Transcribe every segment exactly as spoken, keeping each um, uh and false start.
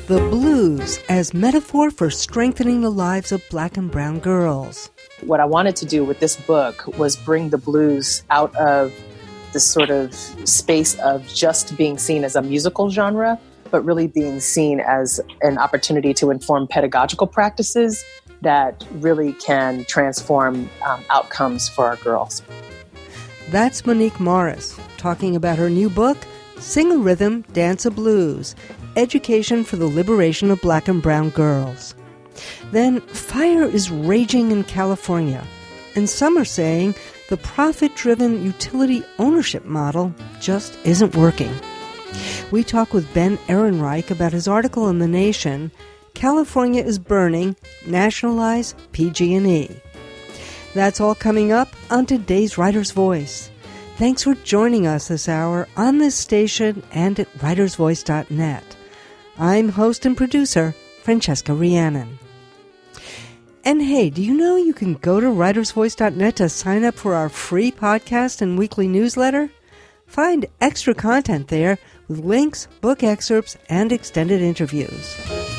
The blues as metaphor for strengthening the lives of Black and brown girls. What I wanted to do with this book was bring the blues out of this sort of space of just being seen as a musical genre, but really being seen as an opportunity to inform pedagogical practices that really can transform um, outcomes for our girls. That's Monique Morris talking about her new book, Sing a Rhythm, Dance a Blues, Education for the Liberation of Black and Brown Girls. Then, fire is raging in California, and some are saying the profit-driven utility ownership model just isn't working. We talk with Ben Ehrenreich about his article in The Nation, California is Burning, Nationalize P G and E. That's all coming up on today's Writer's Voice. Thanks for joining us this hour on this station and at writers voice dot net. I'm host and producer, Francesca Rhiannon. And hey, do you know you can go to writers voice dot net to sign up for our free podcast and weekly newsletter? Find extra content there with links, book excerpts, and extended interviews.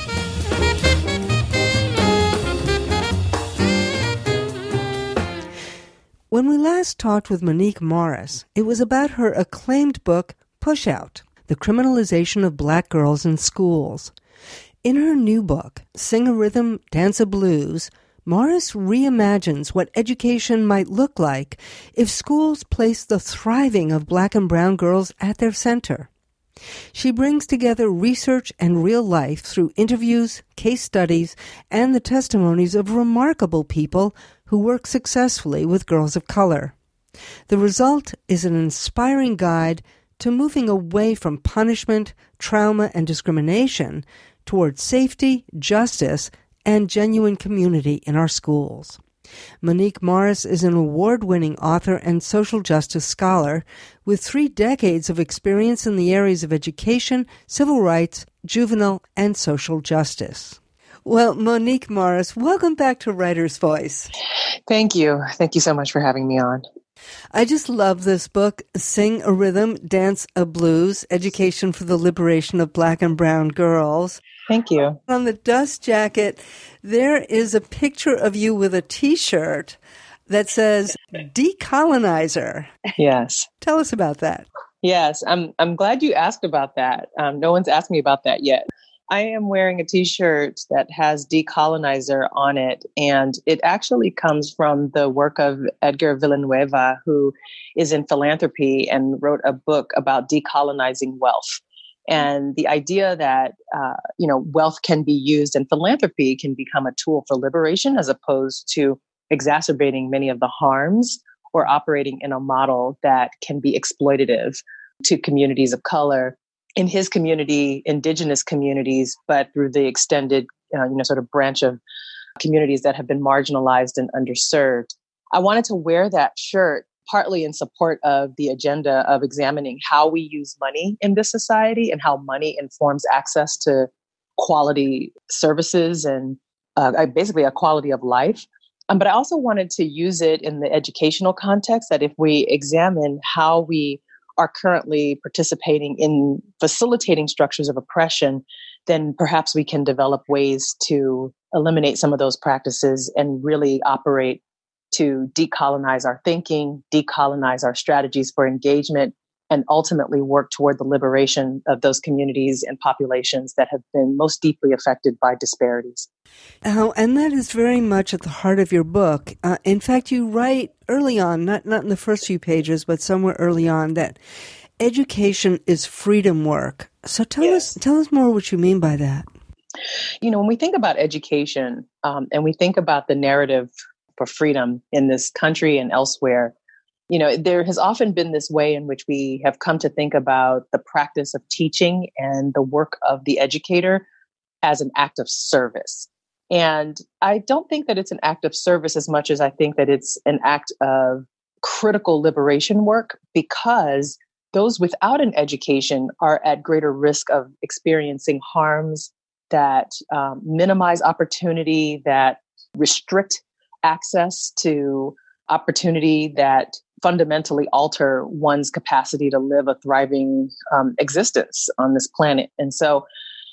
When we last talked with Monique Morris, it was about her acclaimed book, Push Out, The Criminalization of Black Girls in Schools. In her new book, Sing a Rhythm, Dance a Blues, Morris reimagines what education might look like if schools place the thriving of Black and brown girls at their center. She brings together research and real life through interviews, case studies, and the testimonies of remarkable people who work successfully with girls of color. The result is an inspiring guide to moving away from punishment, trauma, and discrimination towards safety, justice, and genuine community in our schools. Monique Morris is an award-winning author and social justice scholar with three decades of experience in the areas of education, civil rights, juvenile, and social justice. Well, Monique Morris, welcome back to Writer's Voice. Thank you. Thank you so much for having me on. I just love this book, Sing a Rhythm, Dance a Blues, Education for the Liberation of Black and Brown Girls. Thank you. On the dust jacket, there is a picture of you with a T-shirt that says Decolonizer. Yes. Tell us about that. Yes, I'm I'm glad you asked about that. Um, no one's asked me about that yet. I am wearing a T-shirt that has Decolonizer on it, and it actually comes from the work of Edgar Villanueva, who is in philanthropy and wrote a book about decolonizing wealth. And the idea that, uh, you know, wealth can be used and philanthropy can become a tool for liberation as opposed to exacerbating many of the harms or operating in a model that can be exploitative to communities of color. In his community, indigenous communities, but through the extended, uh, you know, sort of branch of communities that have been marginalized and underserved. I wanted to wear that shirt partly in support of the agenda of examining how we use money in this society and how money informs access to quality services and uh, basically a quality of life. Um, but I also wanted to use it in the educational context that if we examine how we are currently participating in facilitating structures of oppression, then perhaps we can develop ways to eliminate some of those practices and really operate to decolonize our thinking, decolonize our strategies for engagement, and ultimately work toward the liberation of those communities and populations that have been most deeply affected by disparities. Oh, and that is very much at the heart of your book. Uh, in fact, you write early on, not, not in the first few pages, but somewhere early on, that education is freedom work. So tell yes. us tell us more what you mean by that. You know, when we think about education um, and we think about the narrative for freedom in this country and elsewhere, you know, there has often been this way in which we have come to think about the practice of teaching and the work of the educator as an act of service. And I don't think that it's an act of service as much as I think that it's an act of critical liberation work, because those without an education are at greater risk of experiencing harms that um, minimize opportunity, that restrict access to opportunity, that fundamentally alter one's capacity to live a thriving um, existence on this planet. And so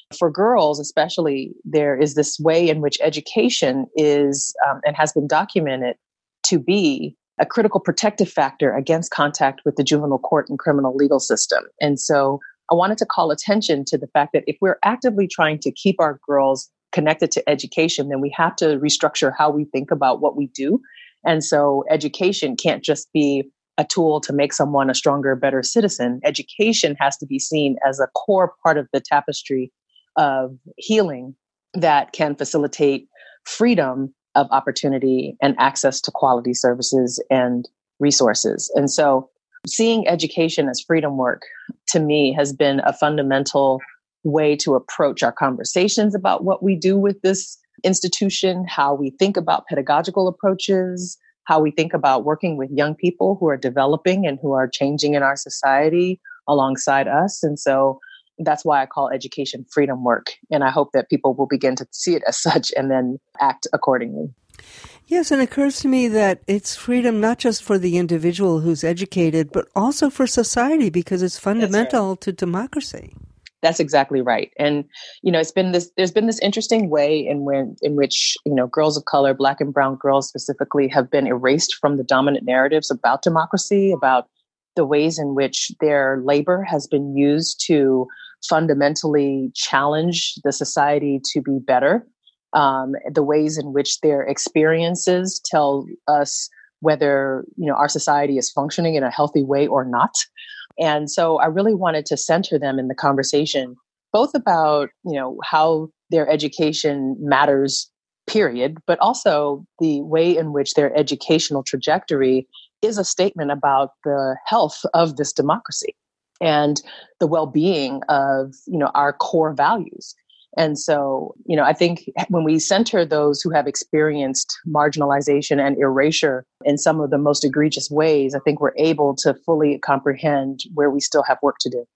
For girls, especially, there is this way in which education is um, and has been documented to be a critical protective factor against contact with the juvenile court and criminal legal system. And so I wanted to call attention to the fact that if we're actively trying to keep our girls connected to education, then we have to restructure how we think about what we do. And so education can't just be a tool to make someone a stronger, better citizen. Education has to be seen as a core part of the tapestry of healing that can facilitate freedom of opportunity and access to quality services and resources. And so seeing education as freedom work, to me, has been a fundamental way to approach our conversations about what we do with this institution, how we think about pedagogical approaches, how we think about working with young people who are developing and who are changing in our society alongside us. And so that's why I call education freedom work. And I hope that people will begin to see it as such and then act accordingly. Yes, and it occurs to me that it's freedom not just for the individual who's educated, but also for society, because it's fundamental to democracy. That's exactly right. And, you know, it's been this, there's been this interesting way in when, in which, you know, girls of color, Black and brown girls specifically, have been erased from the dominant narratives about democracy, about the ways in which their labor has been used to fundamentally challenge the society to be better, um, the ways in which their experiences tell us whether, you know, our society is functioning in a healthy way or not. And so I really wanted to center them in the conversation, both about, you know, how their education matters, period, but also the way in which their educational trajectory is a statement about the health of this democracy and the well-being of, you know, our core values. And so, you know, I think when we center those who have experienced marginalization and erasure in some of the most egregious ways, I think we're able to fully comprehend where we still have work to do.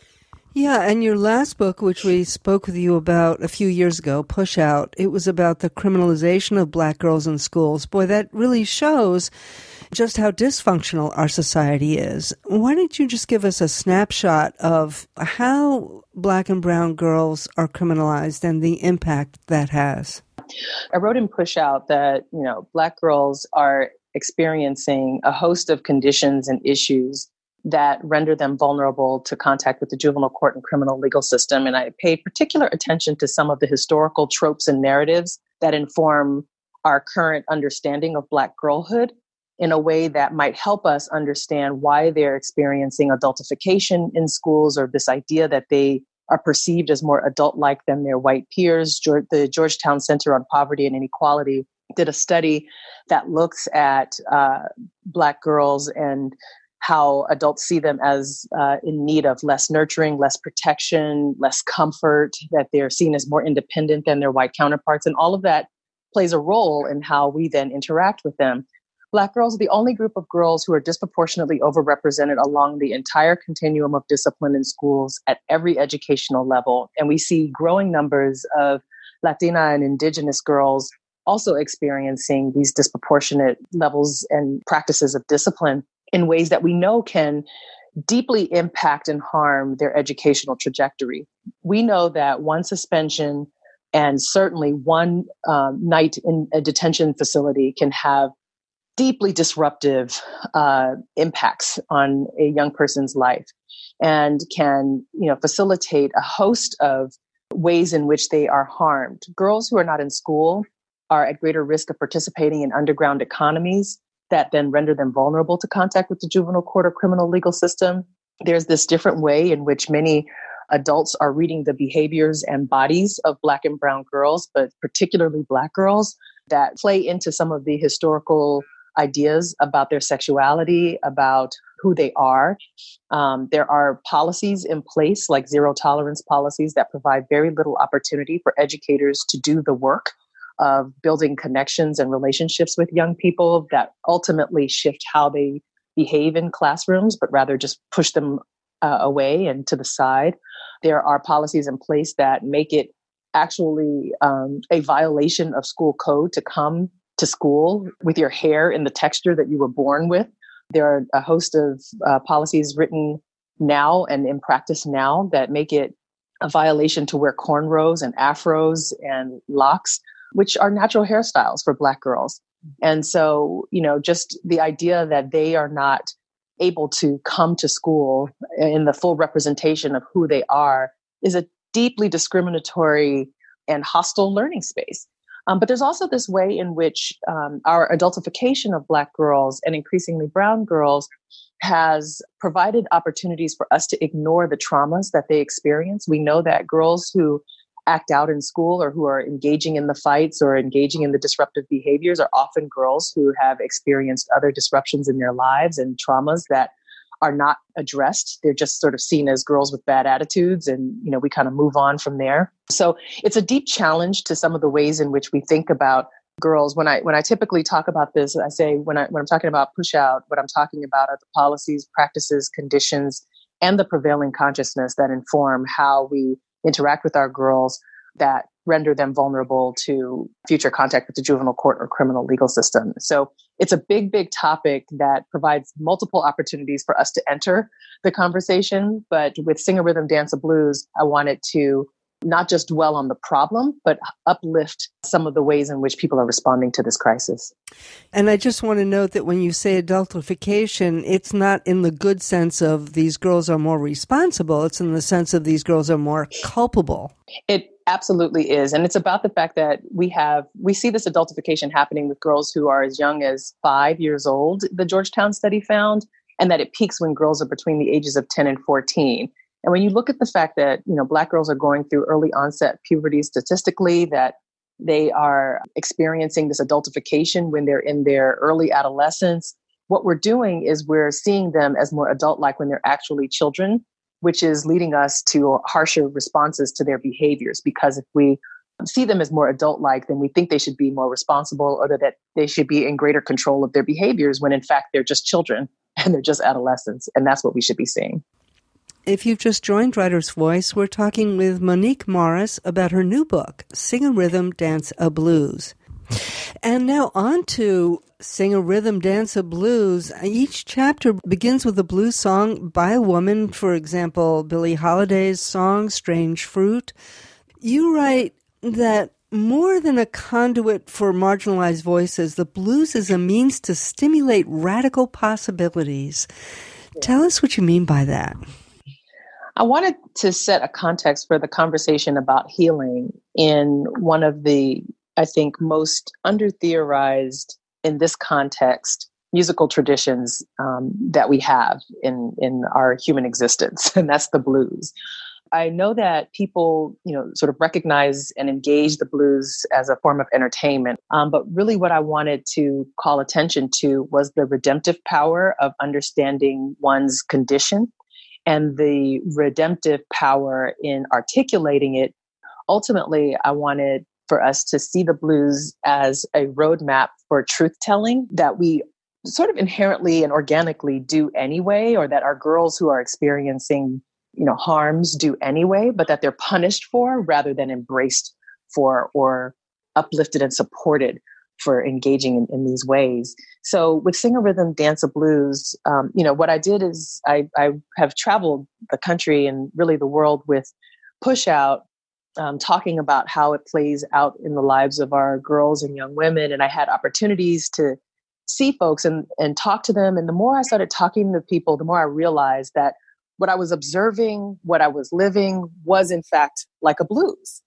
Yeah, and your last book, which we spoke with you about a few years ago, Push Out, it was about the criminalization of Black girls in schools. Boy, that really shows just how dysfunctional our society is. Why don't you just give us a snapshot of how Black and brown girls are criminalized and the impact that has? I wrote in Push Out that, you know, Black girls are experiencing a host of conditions and issues that render them vulnerable to contact with the juvenile court and criminal legal system. And I paid particular attention to some of the historical tropes and narratives that inform our current understanding of Black girlhood in a way that might help us understand why they're experiencing adultification in schools, or this idea that they are perceived as more adult-like than their white peers. The Georgetown Center on Poverty and Inequality did a study that looks at uh, Black girls and how adults see them as uh, in need of less nurturing, less protection, less comfort, that they're seen as more independent than their white counterparts. And all of that plays a role in how we then interact with them. Black girls are the only group of girls who are disproportionately overrepresented along the entire continuum of discipline in schools at every educational level. And we see growing numbers of Latina and Indigenous girls also experiencing these disproportionate levels and practices of discipline in ways that we know can deeply impact and harm their educational trajectory. We know that one suspension and certainly one um, night in a detention facility can have deeply disruptive uh, impacts on a young person's life, and can, you know, facilitate a host of ways in which they are harmed. Girls who are not in school are at greater risk of participating in underground economies that then render them vulnerable to contact with the juvenile court or criminal legal system. There's this different way in which many adults are reading the behaviors and bodies of Black and brown girls, but particularly Black girls, that play into some of the historical ideas about their sexuality, about who they are. Um, there are policies in place, like zero tolerance policies, that provide very little opportunity for educators to do the work of building connections and relationships with young people that ultimately shift how they behave in classrooms, but rather just push them uh, away and to the side. There are policies in place that make it actually um, a violation of school code to come to school with your hair in the texture that you were born with. There are a host of uh, policies written now and in practice now that make it a violation to wear cornrows and afros and locks, which are natural hairstyles for Black girls. And so, you know, just the idea that they are not able to come to school in the full representation of who they are is a deeply discriminatory and hostile learning space. Um, but there's also this way in which um, our adultification of Black girls and increasingly brown girls has provided opportunities for us to ignore the traumas that they experience. We know that girls who act out in school or who are engaging in the fights or engaging in the disruptive behaviors are often girls who have experienced other disruptions in their lives and traumas that are not addressed. They're just sort of seen as girls with bad attitudes, and you know, we kind of move on from there. So it's a deep challenge to some of the ways in which we think about girls. When I when I typically talk about this, I say when I when I'm talking about push out, what I'm talking about are the policies, practices, conditions, and the prevailing consciousness that inform how we interact with our girls that render them vulnerable to future contact with the juvenile court or criminal legal system. So it's a big, big topic that provides multiple opportunities for us to enter the conversation. But with Sing a Rhythm, Dance a Blues, I wanted to not just dwell on the problem, but uplift some of the ways in which people are responding to this crisis. And I just want to note that when you say adultification, it's not in the good sense of these girls are more responsible. It's in the sense of these girls are more culpable. It absolutely is. And it's about the fact that we have, we see this adultification happening with girls who are as young as five years old, the Georgetown study found, and that it peaks when girls are between the ages of ten and fourteen. And when you look at the fact that, you know, Black girls are going through early onset puberty statistically, that they are experiencing this adultification when they're in their early adolescence, what we're doing is we're seeing them as more adult-like when they're actually children, which is leading us to harsher responses to their behaviors. Because if we see them as more adult-like, then we think they should be more responsible or that they should be in greater control of their behaviors when in fact they're just children and they're just adolescents. And that's what we should be seeing. If you've just joined Writer's Voice, we're talking with Monique Morris about her new book, Sing a Rhythm, Dance a Blues. And now on to Sing a Rhythm, Dance a Blues. Each chapter begins with a blues song by a woman, for example, Billie Holiday's song, Strange Fruit. You write that more than a conduit for marginalized voices, the blues is a means to stimulate radical possibilities. Tell us what you mean by that. I wanted to set a context for the conversation about healing in one of the, I think, most under-theorized in this context musical traditions um, that we have in, in our human existence, and that's the blues. I know that people, you know, sort of recognize and engage the blues as a form of entertainment, um, but really what I wanted to call attention to was the redemptive power of understanding one's condition and the redemptive power in articulating it. Ultimately, I wanted for us to see the blues as a roadmap for truth-telling that we sort of inherently and organically do anyway, or that our girls who are experiencing, you know, harms do anyway, but that they're punished for rather than embraced for or uplifted and supported for engaging in, in these ways. So with Sing a Rhythm, Dance a Blues, um, you know, what I did is I, I have traveled the country and really the world with Push Out, um, talking about how it plays out in the lives of our girls and young women. And I had opportunities to see folks and, and talk to them. And the more I started talking to people, the more I realized that what I was observing, what I was living was in fact like a blues.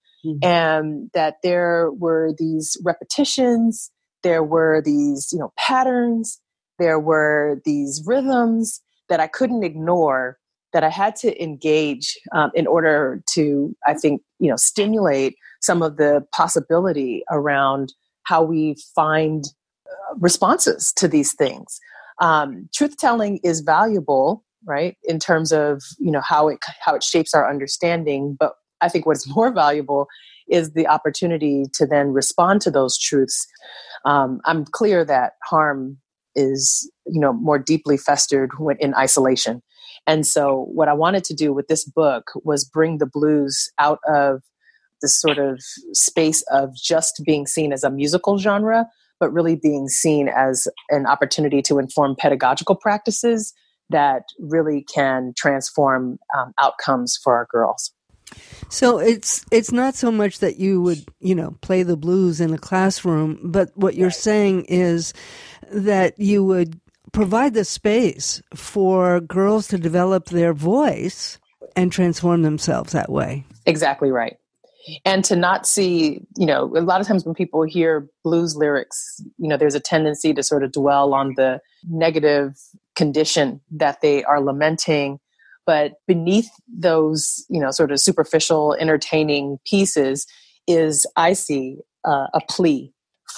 And that there were these repetitions, there were these, you know, patterns, there were these rhythms that I couldn't ignore, that I had to engage um, in order to, I think, you know, stimulate some of the possibility around how we find uh, responses to these things. Um, truth-telling is valuable, right, in terms of, you know, how it how it shapes our understanding, but I think what's more valuable is the opportunity to then respond to those truths. Um, I'm clear that harm is, you know, more deeply festered when in isolation. And so what I wanted to do with this book was bring the blues out of this sort of space of just being seen as a musical genre, but really being seen as an opportunity to inform pedagogical practices that really can transform um, outcomes for our girls. So it's it's not so much that you would, you know, play the blues in a classroom, but what you're saying is that you would provide the space for girls to develop their voice and transform themselves that way. Exactly right. And to not see, you know, a lot of times when people hear blues lyrics, you know, there's a tendency to sort of dwell on the negative condition that they are lamenting. But beneath those, you know, sort of superficial, entertaining pieces is, I see, uh, a plea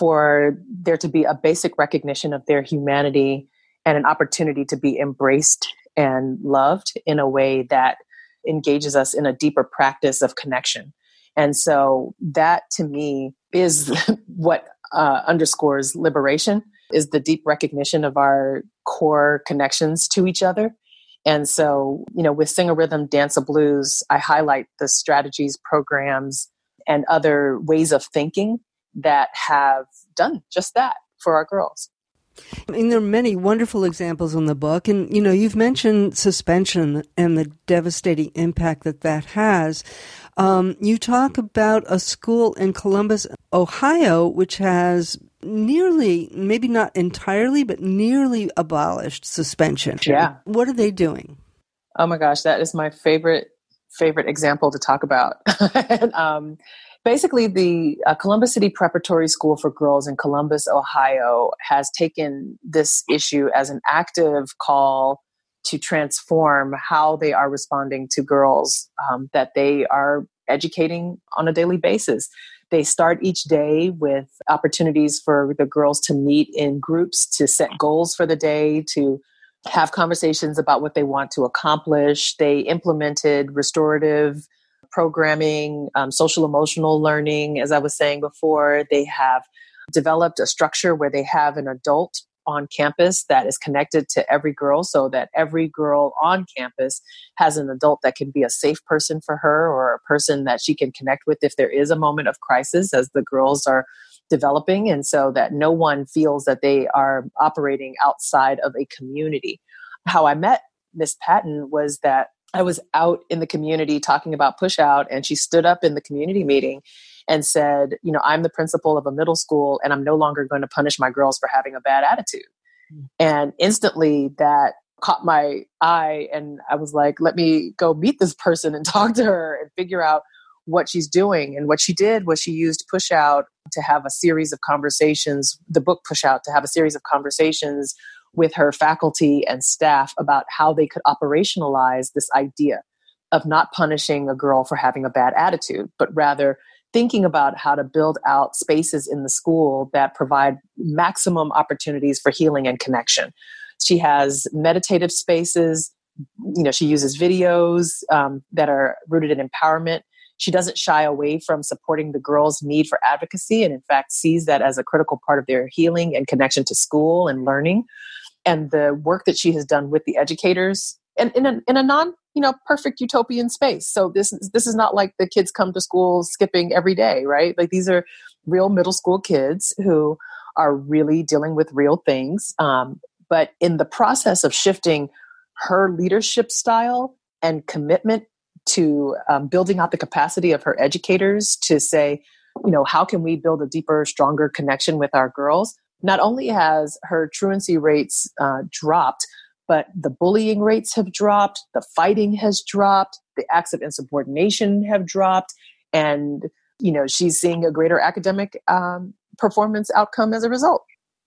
for there to be a basic recognition of their humanity and an opportunity to be embraced and loved in a way that engages us in a deeper practice of connection. And so that, to me, is what uh, underscores liberation, is the deep recognition of our core connections to each other. And so, you know, with Sing a Rhythm, Dance a Blues, I highlight the strategies, programs, and other ways of thinking that have done just that for our girls. I mean, there are many wonderful examples in the book. And, you know, you've mentioned suspension and the devastating impact that that has. Um, you talk about a school in Columbus, Ohio, which has nearly, maybe not entirely, but nearly abolished suspension. Yeah. What are they doing? Oh my gosh, that is my favorite, favorite example to talk about. and, um, basically, the uh, Columbus City Preparatory School for Girls in Columbus, Ohio, has taken this issue as an active call to transform how they are responding to girls um, that they are educating on a daily basis. They start each day with opportunities for the girls to meet in groups, to set goals for the day, to have conversations about what they want to accomplish. They implemented restorative programming, um, social emotional learning, as I was saying before. They have developed a structure where they have an adult on campus that is connected to every girl, so that every girl on campus has an adult that can be a safe person for her, or a person that she can connect with if there is a moment of crisis as the girls are developing, and so that no one feels that they are operating outside of a community. How I met Miss Patton was that I was out in the community talking about Push Out, and she stood up in the community meeting and said, you know, I'm the principal of a middle school, and I'm no longer going to punish my girls for having a bad attitude. Mm-hmm. And instantly that caught my eye, and I was like, let me go meet this person and talk to her and figure out what she's doing. And what she did was she used Push Out to have a series of conversations, the book Push Out, to have a series of conversations with her faculty and staff about how they could operationalize this idea of not punishing a girl for having a bad attitude, but rather thinking about how to build out spaces in the school that provide maximum opportunities for healing and connection. She has meditative spaces. You know, she uses videos um, that are rooted in empowerment. She doesn't shy away from supporting the girls' need for advocacy, and in fact sees that as a critical part of their healing and connection to school and learning. And the work that she has done with the educators, and in a, in a non, you know, perfect utopian space. So this is, this is not like the kids come to school skipping every day, right? Like these are real middle school kids who are really dealing with real things. Um, but in the process of shifting her leadership style and commitment to um, building out the capacity of her educators to say, you know, how can we build a deeper, stronger connection with our girls? Not only has her truancy rates uh, dropped, but the bullying rates have dropped, the fighting has dropped, the acts of insubordination have dropped, and, you know, she's seeing a greater academic um, performance outcome as a result.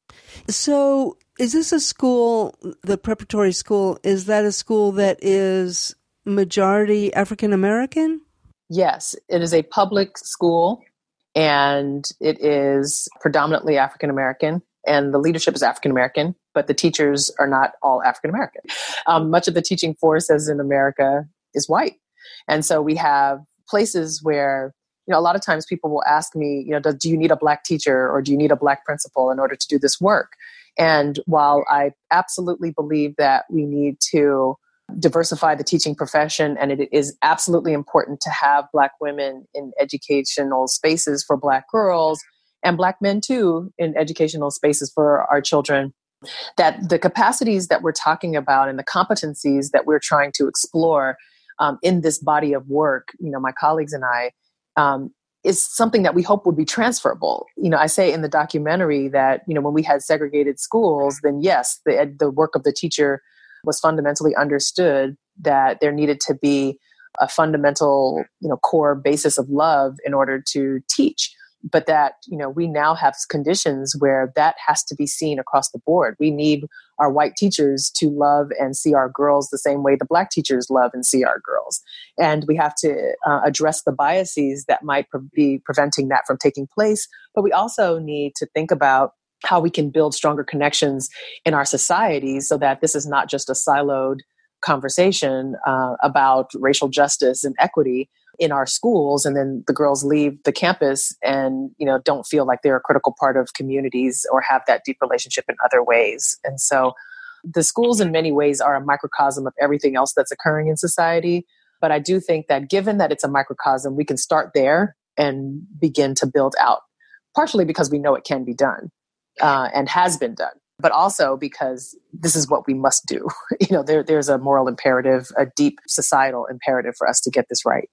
So is this a school, the preparatory school, is that a school that is majority African American? Yes, it is a public school, and it is predominantly African American, and the leadership is African American, but the teachers are not all African American. Um, much of the teaching force, as in America, is white. And so we have places where, you know, a lot of times people will ask me, you know, do, do you need a Black teacher or do you need a Black principal in order to do this work? And while I absolutely believe that we need to diversify the teaching profession, and it is absolutely important to have Black women in educational spaces for Black girls, and Black men too in educational spaces for our children, that the capacities that we're talking about and the competencies that we're trying to explore um, in this body of work, you know, my colleagues and I, um, is something that we hope would be transferable. You know, I say in the documentary that, you know, when we had segregated schools, then yes, the, the work of the teacher was fundamentally understood, that there needed to be a fundamental, you know, core basis of love in order to teach. But that, you know, we now have conditions where that has to be seen across the board. We need our white teachers to love and see our girls the same way the Black teachers love and see our girls. And we have to uh, address the biases that might pre- be preventing that from taking place. But we also need to think about how we can build stronger connections in our societies so that this is not just a siloed conversation uh, about racial justice and equity in our schools, and then the girls leave the campus and, you know, don't feel like they're a critical part of communities or have that deep relationship in other ways. And so the schools in many ways are a microcosm of everything else that's occurring in society. But I do think that given that it's a microcosm, we can start there and begin to build out, partially because we know it can be done uh, and has been done, but also because this is what we must do. You know, there, there's a moral imperative, a deep societal imperative for us to get this right.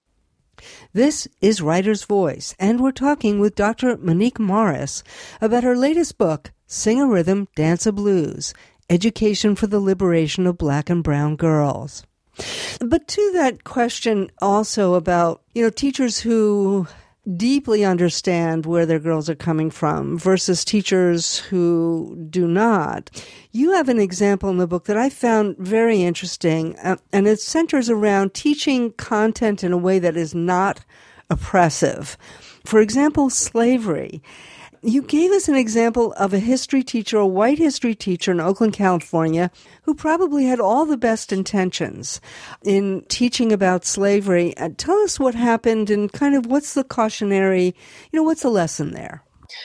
This is Writer's Voice, and we're talking with Doctor Monique Morris about her latest book, Sing a Rhythm, Dance a Blues, Education for the Liberation of Black and Brown Girls. But to that question also about, you know, teachers who deeply understand where their girls are coming from versus teachers who do not. You have an example in the book that I found very interesting, uh, and it centers around teaching content in a way that is not oppressive. For example, slavery. You gave us an example of a history teacher, a white history teacher in Oakland, California, who probably had all the best intentions in teaching about slavery. Uh, tell us what happened and kind of what's the cautionary, you know, what's the lesson there?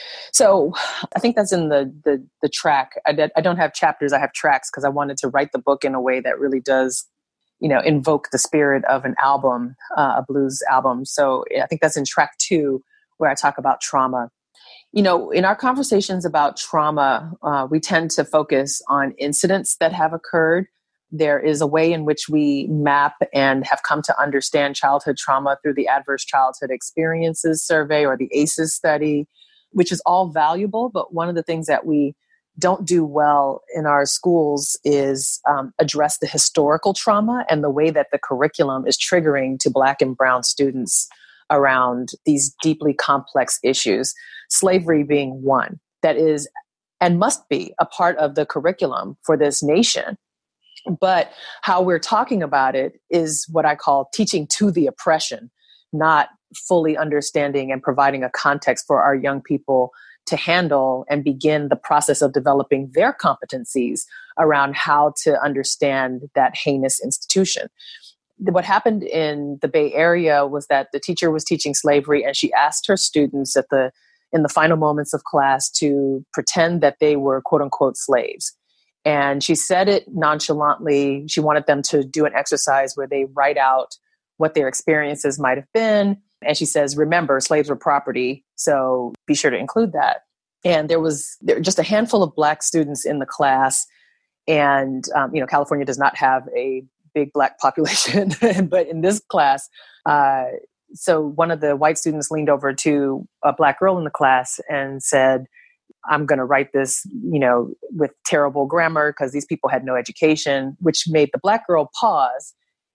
So I think that's in the the, the track. I, did, I don't have chapters, I have tracks because I wanted to write the book in a way that really does, you know, invoke the spirit of an album, uh, a blues album. So I think that's in track two, where I talk about trauma. You know, in our conversations about trauma, uh, we tend to focus on incidents that have occurred. There is a way in which we map and have come to understand childhood trauma through the Adverse Childhood Experiences Survey or the A C Es study, which is all valuable. But one of the things that we don't do well in our schools is um, address the historical trauma and the way that the curriculum is triggering to Black and Brown students around these deeply complex issues, slavery being one that is and must be a part of the curriculum for this nation. But how we're talking about it is what I call teaching to the oppression, not fully understanding and providing a context for our young people to handle and begin the process of developing their competencies around how to understand that heinous institution. What happened in the Bay Area was that the teacher was teaching slavery, and she asked her students at the in the final moments of class to pretend that they were quote unquote slaves. And she said it nonchalantly. She wanted them to do an exercise where they write out what their experiences might have been. And she says, remember, slaves were property, so be sure to include that. And there was there, just a handful of Black students in the class. And, um, you know, California does not have a big Black population, but in this class, uh, so one of the white students leaned over to a Black girl in the class and said, I'm going to write this, you know, with terrible grammar because these people had no education, which made the Black girl pause.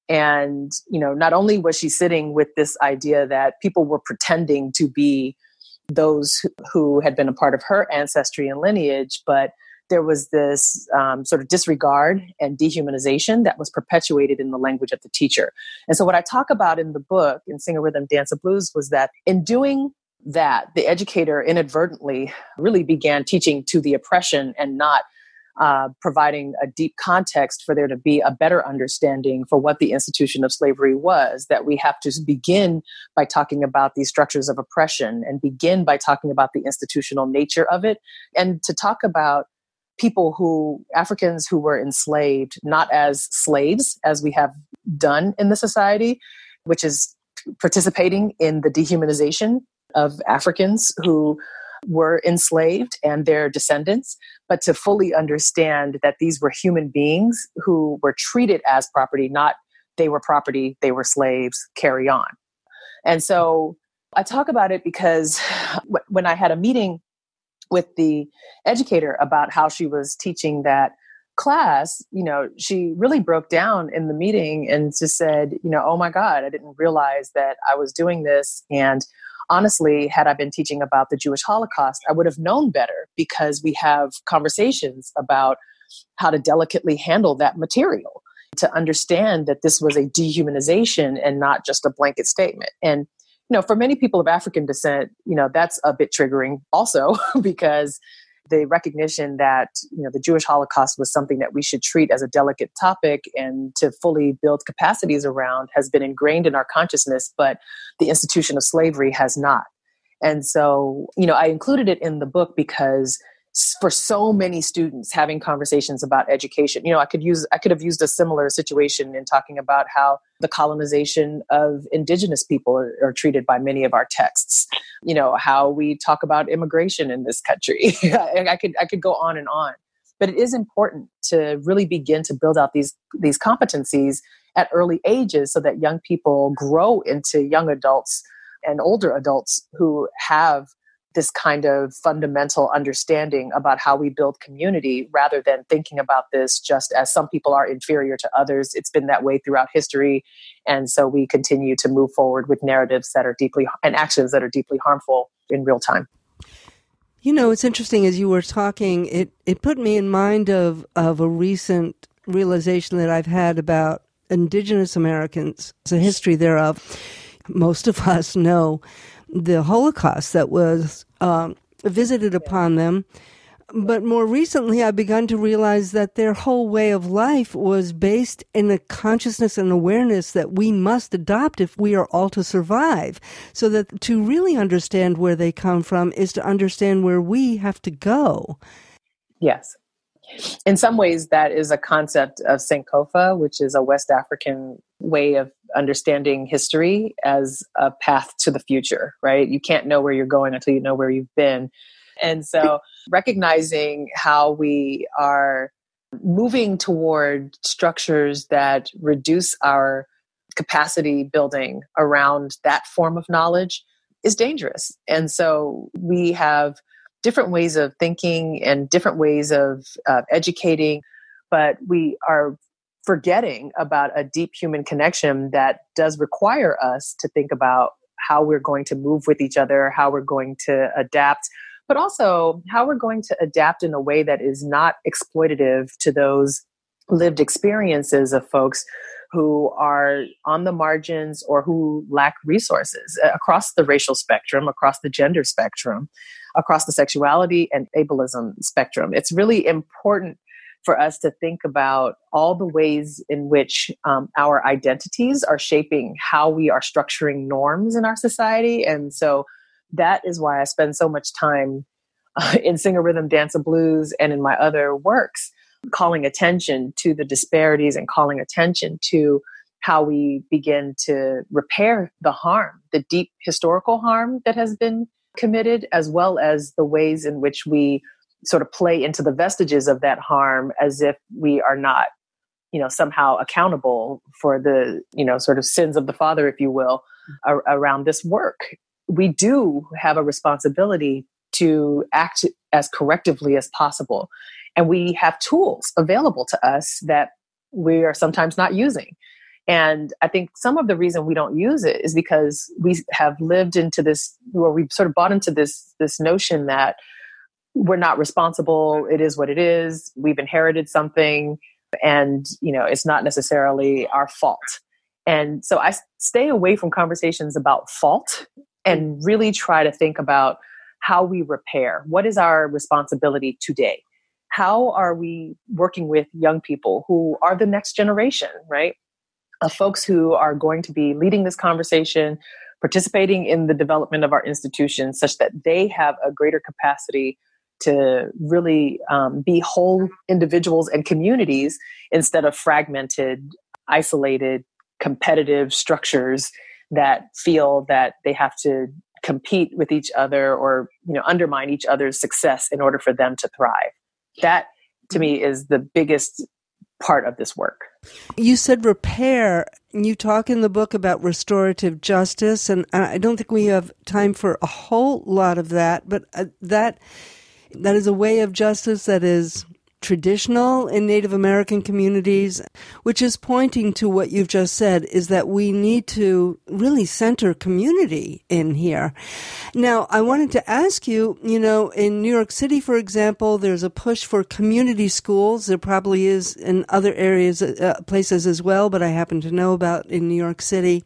And, you know, not only was she sitting with this idea that people were pretending to be those who had been a part of her ancestry and lineage, but there was this um, sort of disregard and dehumanization that was perpetuated in the language of the teacher. And so what I talk about in the book, in Sing a Rhythm, Dance a Blues, was that in doing that, the educator inadvertently really began teaching to the oppression and not uh, providing a deep context for there to be a better understanding for what the institution of slavery was, that we have to begin by talking about these structures of oppression and begin by talking about the institutional nature of it, and to talk about people who, Africans who were enslaved, not as slaves, as we have done in the society, which is participating in the dehumanization of Africans who were enslaved and their descendants, but to fully understand that these were human beings who were treated as property, not they were property, they were slaves, carry on. And so I talk about it because when I had a meeting with the educator about how she was teaching that class, you know, she really broke down in the meeting and just said, you know, oh my God, I didn't realize that I was doing this. And honestly, had I been teaching about the Jewish Holocaust, I would have known better, because we have conversations about how to delicately handle that material, to understand that this was a dehumanization and not just a blanket statement. And, you know, for many people of African descent, you know, that's a bit triggering also, because the recognition that, you know, the Jewish Holocaust was something that we should treat as a delicate topic and to fully build capacities around has been ingrained in our consciousness, but the institution of slavery has not. And so, you know, I included it in the book because for so many students having conversations about education, you know, I could use, I could have used a similar situation in talking about how the colonization of indigenous people are, are treated by many of our texts, you know, how we talk about immigration in this country. I could, I could go on and on, but it is important to really begin to build out these, these competencies at early ages so that young people grow into young adults and older adults who have this kind of fundamental understanding about how we build community, rather than thinking about this just as some people are inferior to others. It's been that way throughout history. And so we continue to move forward with narratives that are deeply, and actions that are deeply harmful in real time. You know, it's interesting, as you were talking, it, it put me in mind of, of a recent realization that I've had about Indigenous Americans, the history thereof. Most of us know the Holocaust that was um, visited upon them. But more recently, I've begun to realize that their whole way of life was based in a consciousness and awareness that we must adopt if we are all to survive. So that to really understand where they come from is to understand where we have to go. Yes. In some ways, that is a concept of Sankofa, which is a West African way of understanding history as a path to the future, right? You can't know where you're going until you know where you've been. And so recognizing how we are moving toward structures that reduce our capacity building around that form of knowledge is dangerous. And so we have different ways of thinking and different ways of uh, educating, but we are forgetting about a deep human connection that does require us to think about how we're going to move with each other, how we're going to adapt, but also how we're going to adapt in a way that is not exploitative to those lived experiences of folks who are on the margins or who lack resources across the racial spectrum, across the gender spectrum, across the sexuality and ableism spectrum. It's really important for us to think about all the ways in which um, our identities are shaping how we are structuring norms in our society. And so that is why I spend so much time uh, in Sing a Rhythm, Dance a Blues, and in my other works, calling attention to the disparities and calling attention to how we begin to repair the harm, the deep historical harm that has been committed, as well as the ways in which we sort of play into the vestiges of that harm as if we are not, you know, somehow accountable for the, you know, sort of sins of the father, if you will, ar- around this work. We do have a responsibility to act as correctively as possible. And we have tools available to us that we are sometimes not using. And I think some of the reason we don't use it is because we have lived into this, or we've sort of bought into this, this notion that we're not responsible. It is what it is. We've inherited something, and, you know, it's not necessarily our fault. And so I stay away from conversations about fault and really try to think about how we repair. What is our responsibility today? How are we working with young people who are the next generation, right? Of folks who are going to be leading this conversation, participating in the development of our institutions, such that they have a greater capacity to really um, be whole individuals and communities instead of fragmented, isolated, competitive structures that feel that they have to compete with each other or, you know, undermine each other's success in order for them to thrive. That, to me, is the biggest part of this work. You said repair. You talk in the book about restorative justice, and I don't think we have time for a whole lot of that, but uh, that that is a way of justice that is traditional in Native American communities, which is pointing to what you've just said, is that we need to really center community in here. Now, I wanted to ask you, you know, in New York City, for example, there's a push for community schools. There probably is in other areas, uh, places as well, but I happen to know about in New York City.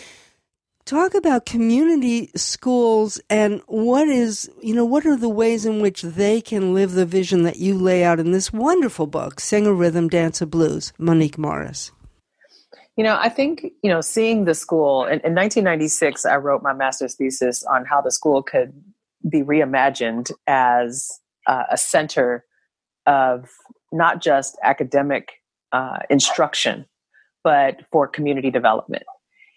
Talk about community schools and what is, you know, what are the ways in which they can live the vision that you lay out in this wonderful book, Sing a Rhythm, Dance a Blues, Monique Morris. You know, I think, you know, seeing the school, in, in nineteen ninety-six, I wrote my master's thesis on how the school could be reimagined as uh, a center of not just academic uh, instruction, but for community development.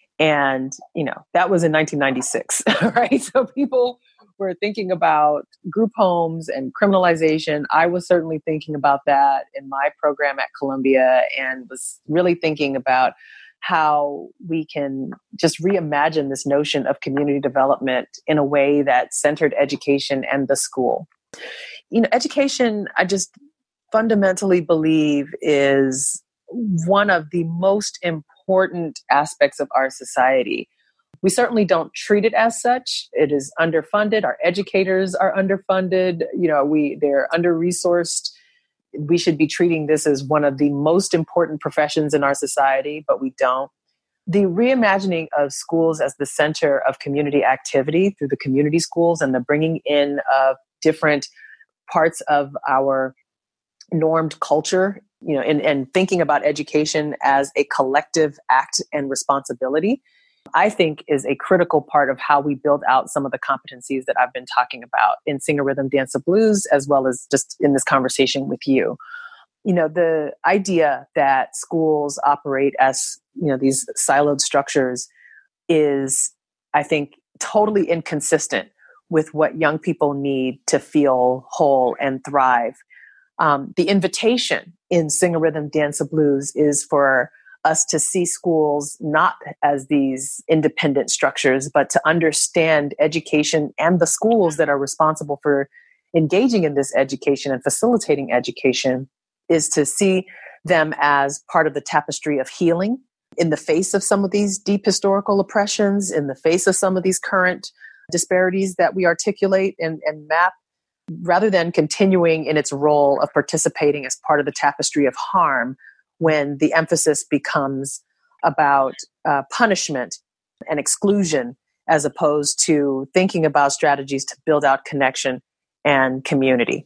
And, you know, that was in nineteen ninety-six, right? So people were thinking about group homes and criminalization. I was certainly thinking about that in my program at Columbia and was really thinking about how we can just reimagine this notion of community development in a way that centered education and the school. You know, education, I just fundamentally believe, is one of the most important important aspects of our society. We certainly don't treat it as such. It is underfunded. Our educators are underfunded. You know, we they're under-resourced. We should be treating this as one of the most important professions in our society, but we don't. The reimagining of schools as the center of community activity through the community schools and the bringing in of different parts of our normed culture, you know, and, and thinking about education as a collective act and responsibility, I think is a critical part of how we build out some of the competencies that I've been talking about in Sing a Rhythm, Dance a Blues, as well as just in this conversation with you. You know, the idea that schools operate as, you know, these siloed structures is, I think, totally inconsistent with what young people need to feel whole and thrive. Um, the invitation in Sing a Rhythm, Dance a Blues is for us to see schools not as these independent structures, but to understand education and the schools that are responsible for engaging in this education and facilitating education, is to see them as part of the tapestry of healing in the face of some of these deep historical oppressions, in the face of some of these current disparities that we articulate and, and map, rather than continuing in its role of participating as part of the tapestry of harm when the emphasis becomes about uh, punishment and exclusion, as opposed to thinking about strategies to build out connection and community.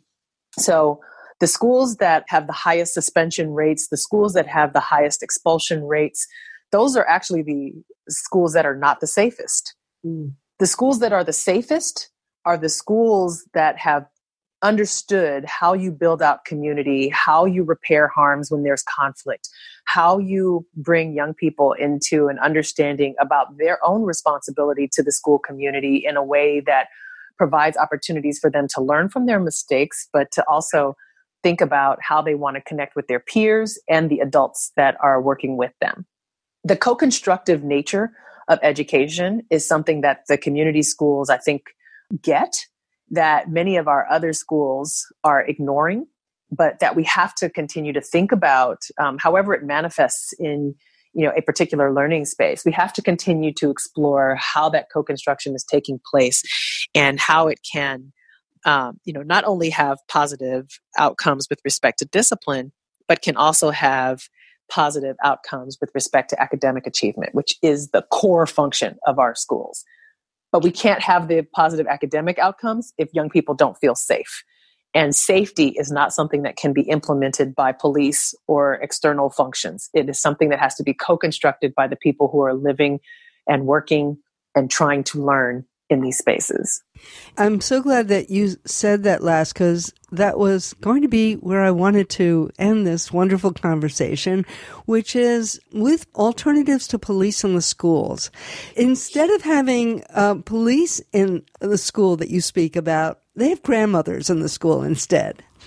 So the schools that have the highest suspension rates, the schools that have the highest expulsion rates, those are actually the schools that are not the safest. Mm. The schools that are the safest are the schools that have understood how you build out community, how you repair harms when there's conflict, how you bring young people into an understanding about their own responsibility to the school community in a way that provides opportunities for them to learn from their mistakes, but to also think about how they want to connect with their peers and the adults that are working with them. The co-constructive nature of education is something that the community schools, I think, get, that many of our other schools are ignoring, but that we have to continue to think about, um, however it manifests in, you know, a particular learning space. We have to continue to explore how that co-construction is taking place and how it can, um, you know, not only have positive outcomes with respect to discipline, but can also have positive outcomes with respect to academic achievement, which is the core function of our schools. But we can't have the positive academic outcomes if young people don't feel safe. And safety is not something that can be implemented by police or external functions. It is something that has to be co-constructed by the people who are living and working and trying to learn in these spaces. I'm so glad that you said that last, because that was going to be where I wanted to end this wonderful conversation, which is with alternatives to police in the schools. Instead of having uh, police in the school that you speak about, they have grandmothers in the school instead.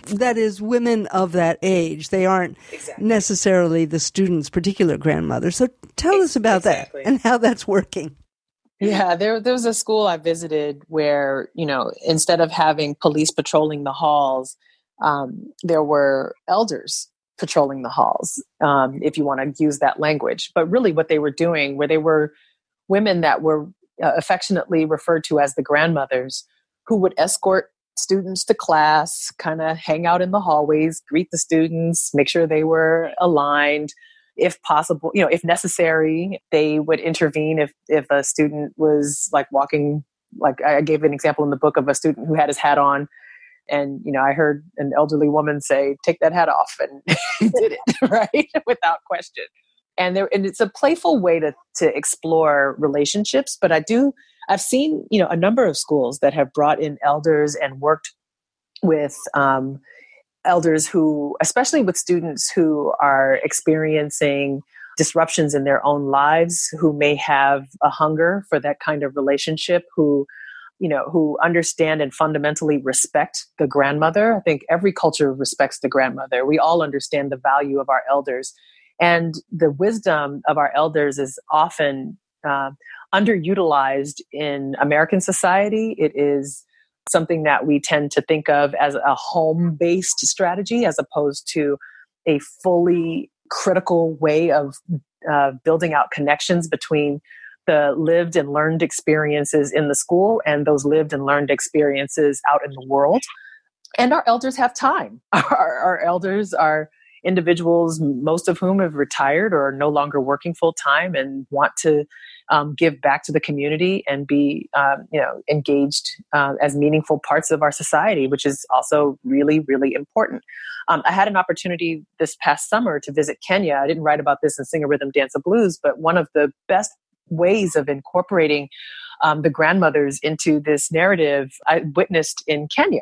that is, women of that age. They aren't exactly. necessarily the student's particular grandmother. So tell us about exactly. that and how that's working. Yeah, there there was a school I visited where, you know, instead of having police patrolling the halls, um, there were elders patrolling the halls, um, if you want to use that language. But really what they were doing, where they were women that were uh, affectionately referred to as the grandmothers, who would escort students to class, kind of hang out in the hallways, greet the students, make sure they were aligned. If possible, you know, if necessary, they would intervene if, if a student was like walking, like I gave an example in the book of a student who had his hat on. And, you know, I heard an elderly woman say, take that hat off. And he did it, right? Without question. And there, and it's a playful way to, to explore relationships. But I do, I've seen, you know, a number of schools that have brought in elders and worked with um, elders who, especially with students who are experiencing disruptions in their own lives, who may have a hunger for that kind of relationship, who, you know, who understand and fundamentally respect the grandmother. I think every culture respects the grandmother. We all understand the value of our elders. And the wisdom of our elders is often uh, underutilized in American society. It is something that we tend to think of as a home-based strategy as opposed to a fully critical way of uh, building out connections between the lived and learned experiences in the school and those lived and learned experiences out in the world. And our elders have time. Our, our elders are individuals, most of whom have retired or are no longer working full time and want to um, give back to the community and be, um, you know, engaged uh, as meaningful parts of our society, which is also really, really important. Um, I had an opportunity this past summer to visit Kenya. I didn't write about this in Sing a Rhythm, Dance a Blues, but one of the best ways of incorporating um, the grandmothers into this narrative I witnessed in Kenya,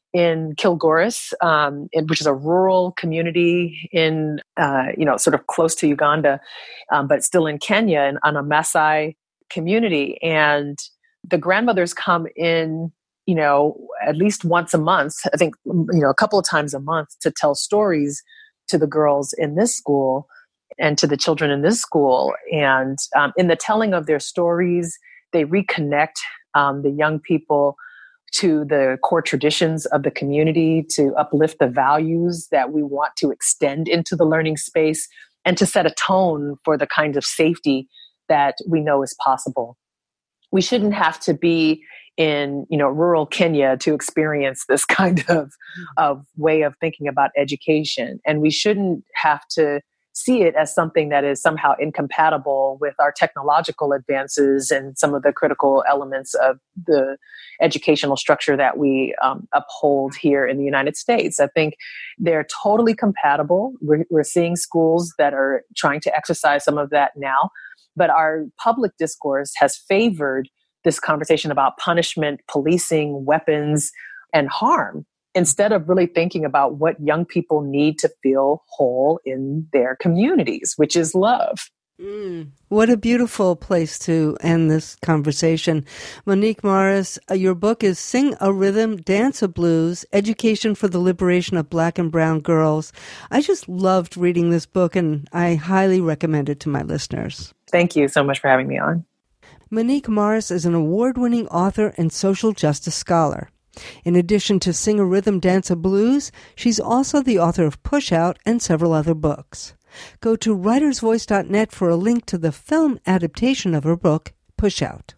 in Kilgoris, um, in, which is a rural community in, uh, you know, sort of close to Uganda, um, but still in Kenya, and on a Maasai community. And the grandmothers come in, you know, at least once a month, I think, you know, a couple of times a month, to tell stories to the girls in this school and to the children in this school. And um, in the telling of their stories, they reconnect um, the young people to the core traditions of the community, to uplift the values that we want to extend into the learning space, and to set a tone for the kind of safety that we know is possible. We shouldn't have to be in, you know, rural Kenya to experience this kind of, of way of thinking about education. And we shouldn't have to see it as something that is somehow incompatible with our technological advances and some of the critical elements of the educational structure that we um, uphold here in the United States. I think they're totally compatible. We're, we're seeing schools that are trying to exercise some of that now, but our public discourse has favored this conversation about punishment, policing, weapons, and harm, instead of really thinking about what young people need to feel whole in their communities, which is love. Mm, what a beautiful place to end this conversation. Monique Morris, uh, your book is Sing a Rhythm, Dance a Blues, Education for the Liberation of Black and Brown Girls. I just loved reading this book, and I highly recommend it to my listeners. Thank you so much for having me on. Monique Morris is an award-winning author and social justice scholar. In addition to Sing a Rhythm, Dance a Blues, she's also the author of Push Out and several other books. Go to writers voice dot net for a link to the film adaptation of her book, Push Out.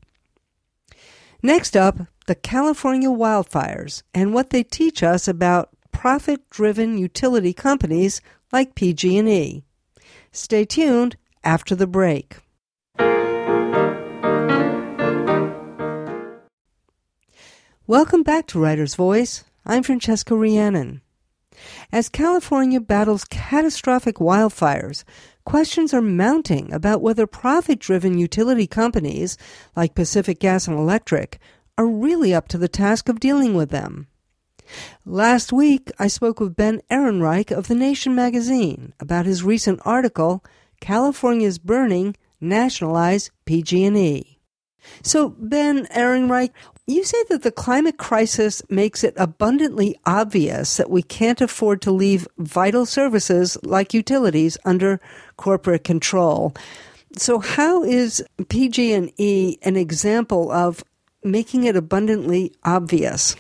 Next up, the California wildfires and what they teach us about profit-driven utility companies like P G and E. Stay tuned after the break. Welcome back to Writer's Voice. I'm Francesca Rhiannon. As California battles catastrophic wildfires, questions are mounting about whether profit-driven utility companies like Pacific Gas and Electric are really up to the task of dealing with them. Last week, I spoke with Ben Ehrenreich of The Nation magazine about his recent article, California's Burning, Nationalize P G and E. So, Ben Ehrenreich, You say that the climate crisis makes it abundantly obvious that we can't afford to leave vital services like utilities under corporate control. So how is P G and E an example of making it abundantly obvious?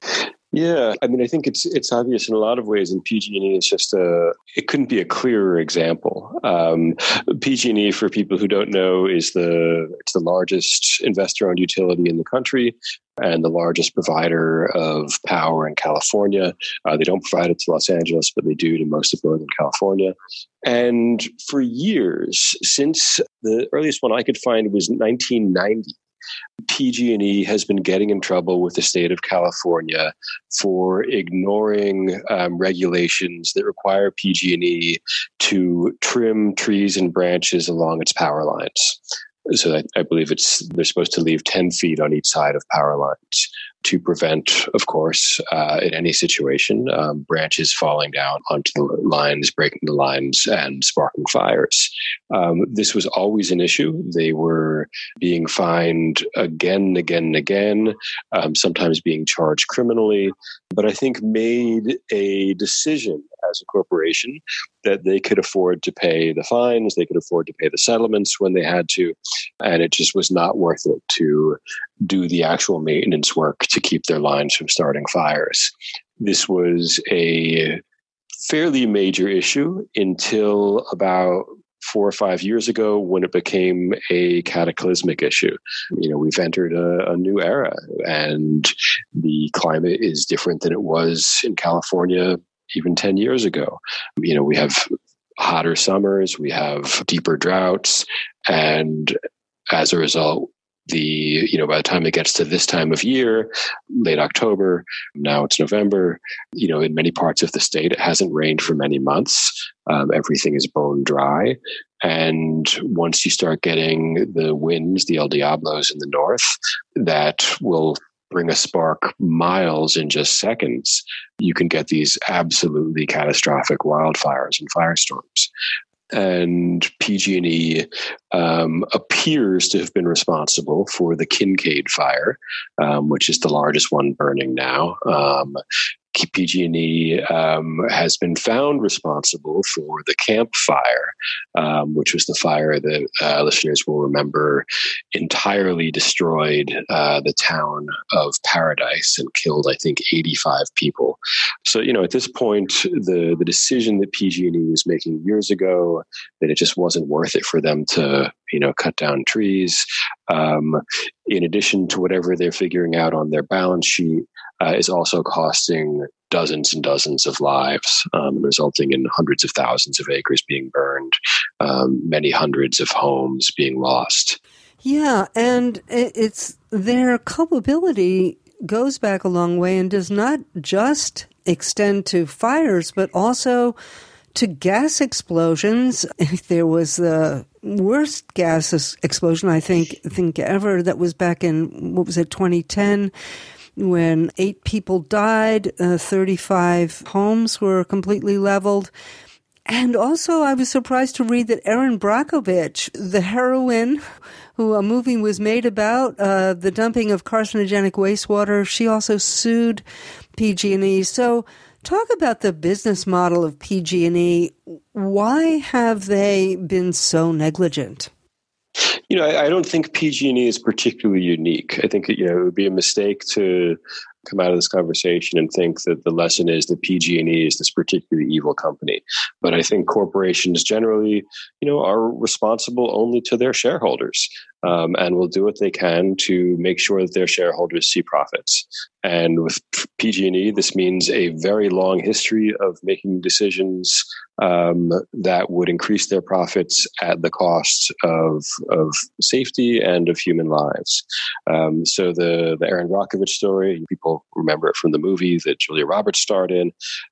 Yeah, I mean, I think it's it's obvious in a lot of ways, and P G and E is just a, it couldn't be a clearer example. Um, P G and E, for people who don't know, is the it's the largest investor-owned utility in the country and the largest provider of power in California. Uh, they don't provide it to Los Angeles, but they do to most of Northern California. And for years, since the earliest one I could find was nineteen ninety, P G and E has been getting in trouble with the state of California for ignoring um, regulations that require P G and E to trim trees and branches along its power lines. So I, I believe it's they're supposed to leave ten feet on each side of power lines to prevent, of course, uh, in any situation, um, branches falling down onto the lines, breaking the lines, and sparking fires. Um, this was always an issue. They were being fined again and again and again, um, sometimes being charged criminally, but I think made a decision as a corporation that they could afford to pay the fines, they could afford to pay the settlements when they had to, and it just was not worth it to do the actual maintenance work to keep their lines from starting fires. This was a fairly major issue until about four or five years ago when it became a cataclysmic issue. You know, we've entered a, a new era, and the climate is different than it was in California even ten years ago. You know, we have hotter summers, we have deeper droughts, and as a result, the, you know, by the time it gets to this time of year, late October, now it's November, you know, in many parts of the state, it hasn't rained for many months. Um, everything is bone dry. And once you start getting the winds, the El Diablos in the north, that will bring a spark miles in just seconds, you can get these absolutely catastrophic wildfires and firestorms. And P G and E um, appears to have been responsible for the Kincade fire, um, which is the largest one burning now. Um, P G and E um, has been found responsible for the Camp Fire, um, which was the fire that uh, listeners will remember entirely destroyed uh, the town of Paradise and killed, I think, eighty-five people. So, you know, at this point, the, the decision that P G and E was making years ago, that it just wasn't worth it for them to, you know, cut down trees, um, in addition to whatever they're figuring out on their balance sheet, Uh, is also costing dozens and dozens of lives, um, resulting in hundreds of thousands of acres being burned, um, many hundreds of homes being lost. Yeah, and it's their culpability goes back a long way and does not just extend to fires, but also to gas explosions. There was the worst gas explosion, I think, think ever. That was back in, what was it, twenty ten, when eight people died, uh, thirty-five homes were completely leveled. And also, I was surprised to read that Erin Brockovich, the heroine who a movie was made about, uh, the dumping of carcinogenic wastewater, she also sued P G and E. So talk about the business model of P G and E. Why have they been so negligent? You know, I, I don't think P G and E is particularly unique. I think, you know, it would be a mistake to come out of this conversation and think that the lesson is that P G and E is this particularly evil company. But I think corporations generally, you know, are responsible only to their shareholders, um, and will do what they can to make sure that their shareholders see profits. And with P G and E, this means a very long history of making decisions um, that would increase their profits at the cost of of safety and of human lives. Um, so the the Erin Brockovich story, people remember it from the movie that Julia Roberts starred in.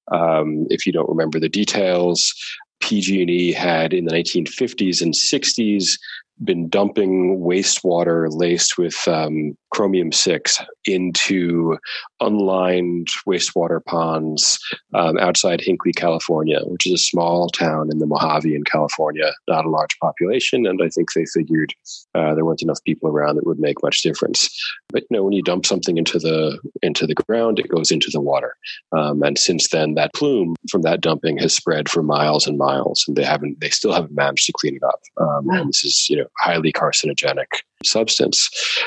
Um, if you don't remember the details, P G and E had in the nineteen fifties and sixties been dumping wastewater laced with um, chromium six into unlined wastewater ponds um, outside Hinckley, California, which is a small town in the Mojave in California, not a large population. And I think they figured uh, there weren't enough people around that would make much difference. But you know, when you dump something into the into the ground, it goes into the water. Um, and since then, that plume from that dumping has spread for miles and miles, and they haven't, they still haven't managed to clean it up. Um, wow. And this is, you know, highly carcinogenic substance.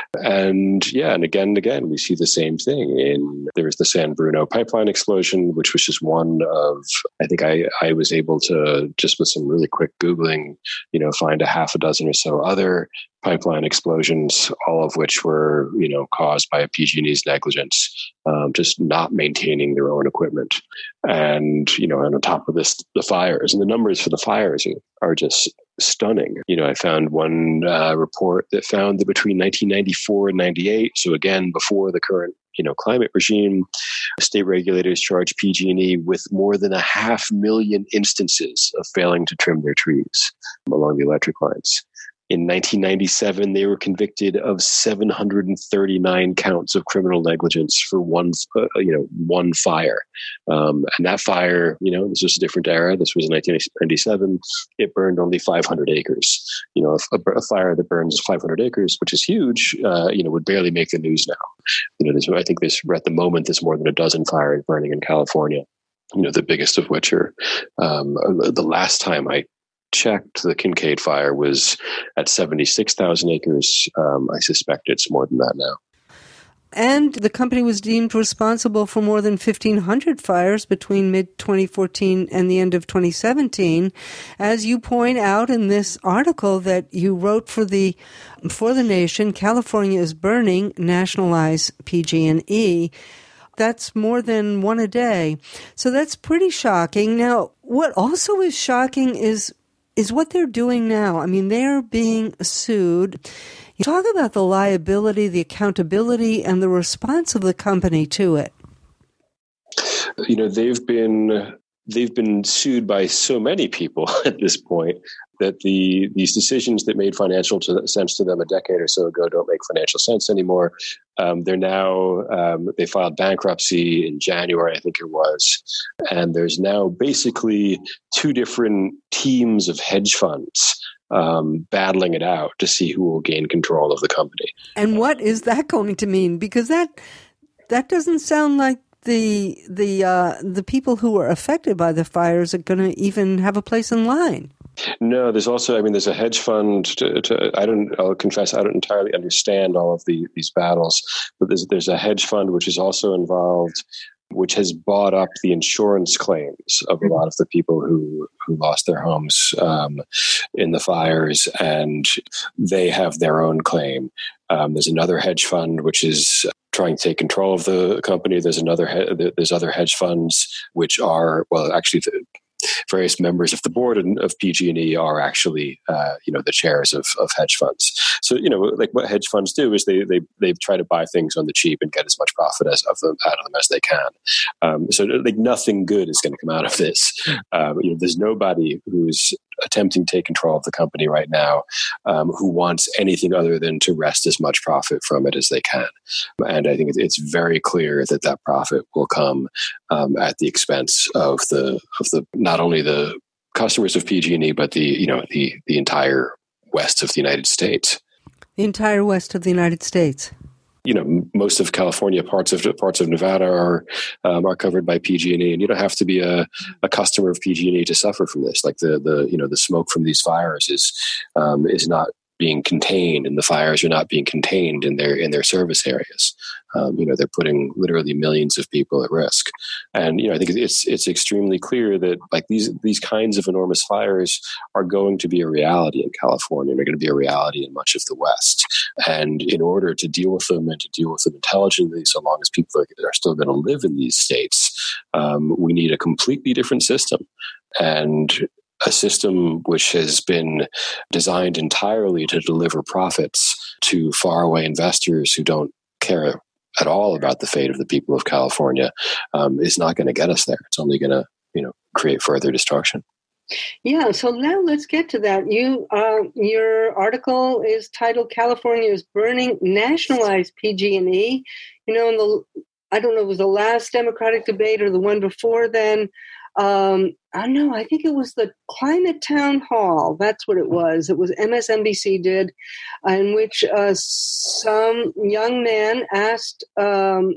And yeah, and again and again, we see the same thing. In there was the San Bruno pipeline explosion, which was just one of, I think I, I was able to, just with some really quick Googling, you know, find a half a dozen or so other pipeline explosions, all of which were, you know, caused by P G and E's negligence, um, just not maintaining their own equipment. And, you know, and on top of this, the fires, and the numbers for the fires are, are just stunning. You know, I found one uh, report that found that between nineteen ninety-four and ninety-eight, so again, before the current, you know, climate regime, state regulators charged P G and E with more than a half million instances of failing to trim their trees along the electric lines. In nineteen ninety-seven, they were convicted of seven hundred thirty-nine counts of criminal negligence for one, uh, you know, one fire. Um, and that fire, you know, this was a different era. This was in nineteen ninety-seven. It burned only five hundred acres. You know, a, a fire that burns five hundred acres, which is huge, uh, you know, would barely make the news now. You know, there's, I think there's, at the moment, there's more than a dozen fires burning in California. You know, the biggest of which are um, the last time I checked, the Kincade fire was at seventy-six thousand acres. Um, I suspect it's more than that now. And the company was deemed responsible for more than fifteen hundred fires between mid twenty fourteen and the end of twenty seventeen. As you point out in this article that you wrote for the for the Nation, California is burning, nationalize P G and E. That's more than one a day. So that's pretty shocking. Now, what also is shocking is is what they're doing now. I mean, they're being sued. You talk about the liability, the accountability, and the response of the company to it. You know, they've been they've been sued by so many people at this point that the these decisions that made financial to, sense to them a decade or so ago don't make financial sense anymore. Um, they're now um, they filed bankruptcy in January, I think it was, and there's now basically two different teams of hedge funds um, battling it out to see who will gain control of the company. And what is that going to mean? Because that that doesn't sound like the the uh, the people who are affected by the fires are going to even have a place in line. No, there's also, I mean, there's a hedge fund. To, to, I don't. I'll confess, I don't entirely understand all of the, these battles, but there's there's a hedge fund which is also involved, which has bought up the insurance claims of a lot of the people who who lost their homes um, in the fires, and they have their own claim. Um, there's another hedge fund which is trying to take control of the company. There's another. He- there's other hedge funds which are, well, actually. The, various members of the board of P G and E are actually, uh, you know, the chairs of, of hedge funds. So, you know, like what hedge funds do is they they they try to buy things on the cheap and get as much profit as of them out of them as they can. Um, so, like, nothing good is going to come out of this. Um, you know, there's nobody who's attempting to take control of the company right now um, who wants anything other than to wrest as much profit from it as they can. And I think it's very clear that that profit will come um, at the expense of the of the not only the customers of P G and E, but the you know the the entire west of the United States. The entire west of the United States. You know, most of California, parts of parts of Nevada are um, are covered by P G and E, and you don't have to be a, a customer of P G and E to suffer from this. Like the the you know the smoke from these fires is um, is not being contained, and the fires are not being contained in their in their service areas. Um, you know, they're putting literally millions of people at risk. And you know, I think it's it's extremely clear that like these these kinds of enormous fires are going to be a reality in California, and they're going to be a reality in much of the West. And in order to deal with them and to deal with them intelligently, so long as people are, are still going to live in these states, um, we need a completely different system. And a system which has been designed entirely to deliver profits to faraway investors who don't care at all about the fate of the people of California um, is not going to get us there. It's only going to, you know, create further destruction. Yeah, so now let's get to that. You, uh, your article is titled "California is Burning: Nationalize P G and E." You know, in the I don't know, it was the last Democratic debate or the one before then. Um, I don't know. I think it was the Climate Town Hall. That's what it was. It was M S N B C did, in which uh, some young man asked. Um,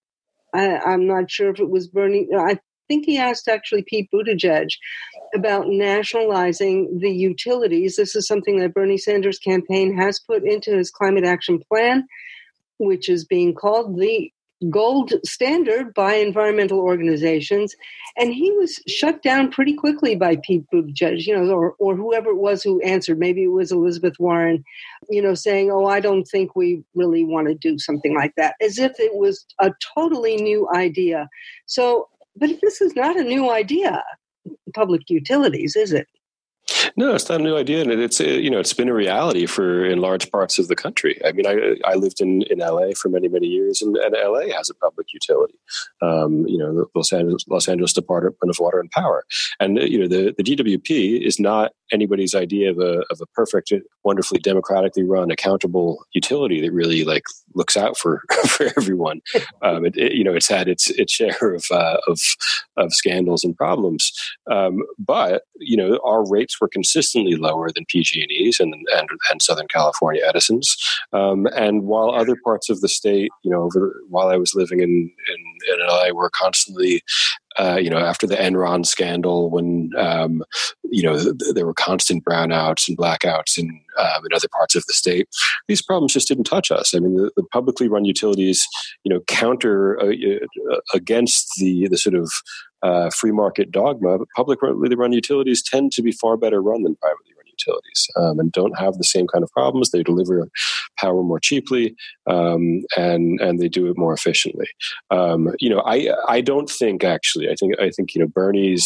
I, I'm not sure if it was Bernie. I think he asked actually Pete Buttigieg about nationalizing the utilities. This is something that Bernie Sanders' campaign has put into his climate action plan, which is being called the gold standard by environmental organizations. And he was shut down pretty quickly by Pete Buttigieg, you know, or, or whoever it was who answered. Maybe it was Elizabeth Warren, you know, saying, oh, I don't think we really want to do something like that, as if it was a totally new idea. So, but this is not a new idea, public utilities, is it? No, it's not a new idea, and it's you know it's been a reality for in large parts of the country. I mean, I I lived in, in L A for many many years, and, and L A has a public utility. Um, you know, the Los Angeles Los Angeles Department of Water and Power, and you know the the D W P is not anybody's idea of a of a perfect, wonderfully democratically run, accountable utility that really like looks out for for everyone. Um, it, it, you know, it's had its its share of uh, of of scandals and problems, um, but you know our rates were consistently lower than P G and E's and, and and Southern California Edison's. Um, and while other parts of the state, you know, over, while I was living in, in, in L A, were constantly, uh, you know, after the Enron scandal, when, um, you know, th- there were constant brownouts and blackouts in, um, in other parts of the state, these problems just didn't touch us. I mean, the, the publicly run utilities, you know, counter uh, uh, against the the sort of Uh, free market dogma, but publicly run utilities tend to be far better run than privately run utilities, um, and don't have the same kind of problems. They deliver power more cheaply, um, and and they do it more efficiently. Um, you know, I I don't think actually. I think I think you know Bernie's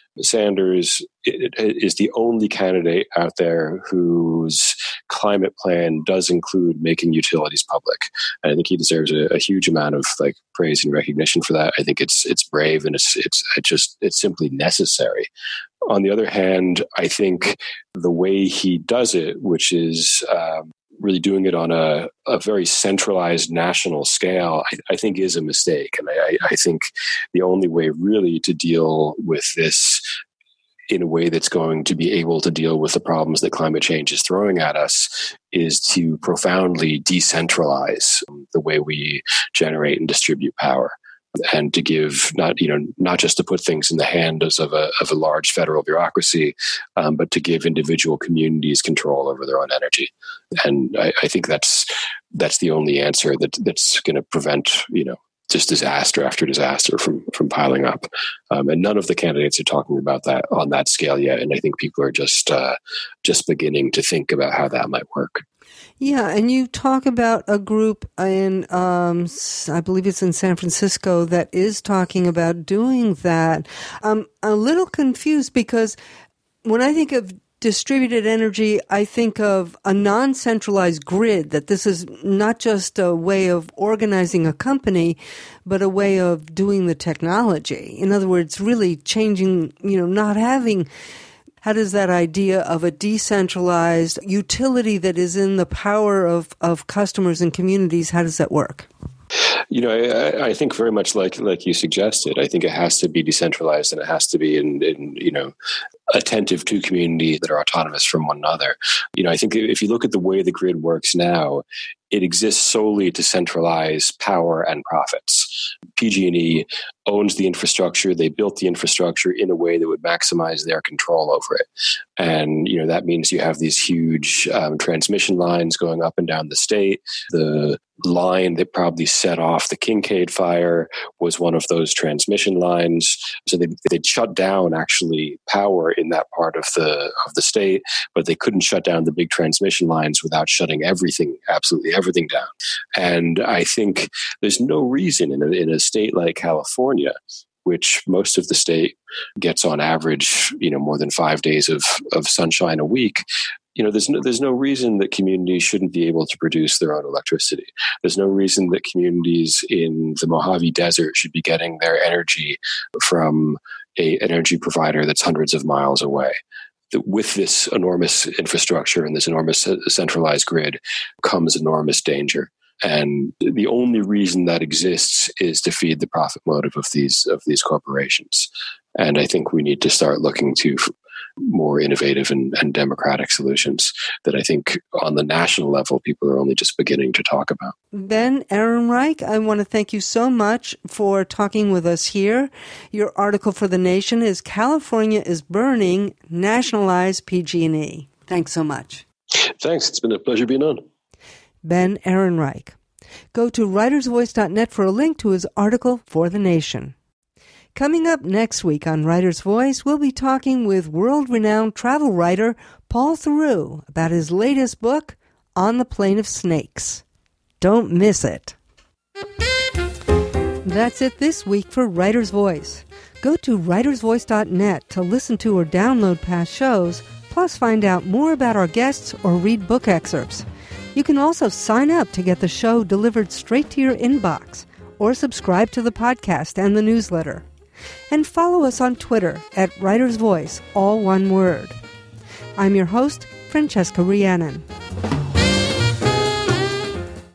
Sanders is the only candidate out there whose climate plan does include making utilities public. And I think he deserves a, a huge amount of like praise and recognition for that. I think it's it's brave and it's it's it just it's simply necessary. On the other hand, I think the way he does it, which is um, really doing it on a, a very centralized national scale, I, I think is a mistake. And I, I think the only way really to deal with this in a way that's going to be able to deal with the problems that climate change is throwing at us is to profoundly decentralize the way we generate and distribute power. And to give not, you know, not just to put things in the hands of a of a large federal bureaucracy, um, but to give individual communities control over their own energy. And I, I think that's that's the only answer that that's going to prevent, you know, just disaster after disaster from from piling up. Um, and none of the candidates are talking about that on that scale yet. And I think people are just uh, just beginning to think about how that might work. Yeah, and you talk about a group in, um, I believe it's in San Francisco, that is talking about doing that. I'm a little confused because when I think of distributed energy, I think of a non-centralized grid, that this is not just a way of organizing a company, but a way of doing the technology. In other words, really changing, you know, not having... How does that idea of a decentralized utility that is in the power of, of customers and communities, how does that work? You know, I, I think very much like like you suggested. I think it has to be decentralized and it has to be in, in you know, attentive to communities that are autonomous from one another. You know, I think if you look at the way the grid works now, it exists solely to centralize power and profits. P G and E owns the infrastructure. They built the infrastructure in a way that would maximize their control over it. And, you know, that means you have these huge um, transmission lines going up and down the state. The line that probably set off the Kincade fire was one of those transmission lines. So they they'd shut down actually power in that part of the of the state, but they couldn't shut down the big transmission lines without shutting everything, absolutely everything down. And I think there's no reason in a, in a state like California, which most of the state gets on average, you know, more than five days of, of sunshine a week. You know, there's no, there's no reason that communities shouldn't be able to produce their own electricity. There's no reason that communities in the Mojave Desert should be getting their energy from a, an energy provider that's hundreds of miles away. That with this enormous infrastructure and this enormous centralized grid comes enormous danger. And the only reason that exists is to feed the profit motive of these of these corporations. And I think we need to start looking to more innovative and, and democratic solutions that I think on the national level, people are only just beginning to talk about. Ben Ehrenreich, I want to thank you so much for talking with us here. Your article for The Nation is California is Burning, Nationalize P G and E. Thanks so much. Thanks. It's been a pleasure being on. Ben Ehrenreich. Go to writers voice dot net for a link to his article for The Nation. Coming up next week on Writer's Voice, we'll be talking with world-renowned travel writer Paul Theroux about his latest book, On the Plane of Snakes. Don't miss it. That's it this week for Writer's Voice. Go to writers voice dot net to listen to or download past shows, plus find out more about our guests or read book excerpts. You can also sign up to get the show delivered straight to your inbox or subscribe to the podcast and the newsletter. And follow us on Twitter at Writer's Voice, all one word. I'm your host, Francesca Rhiannon.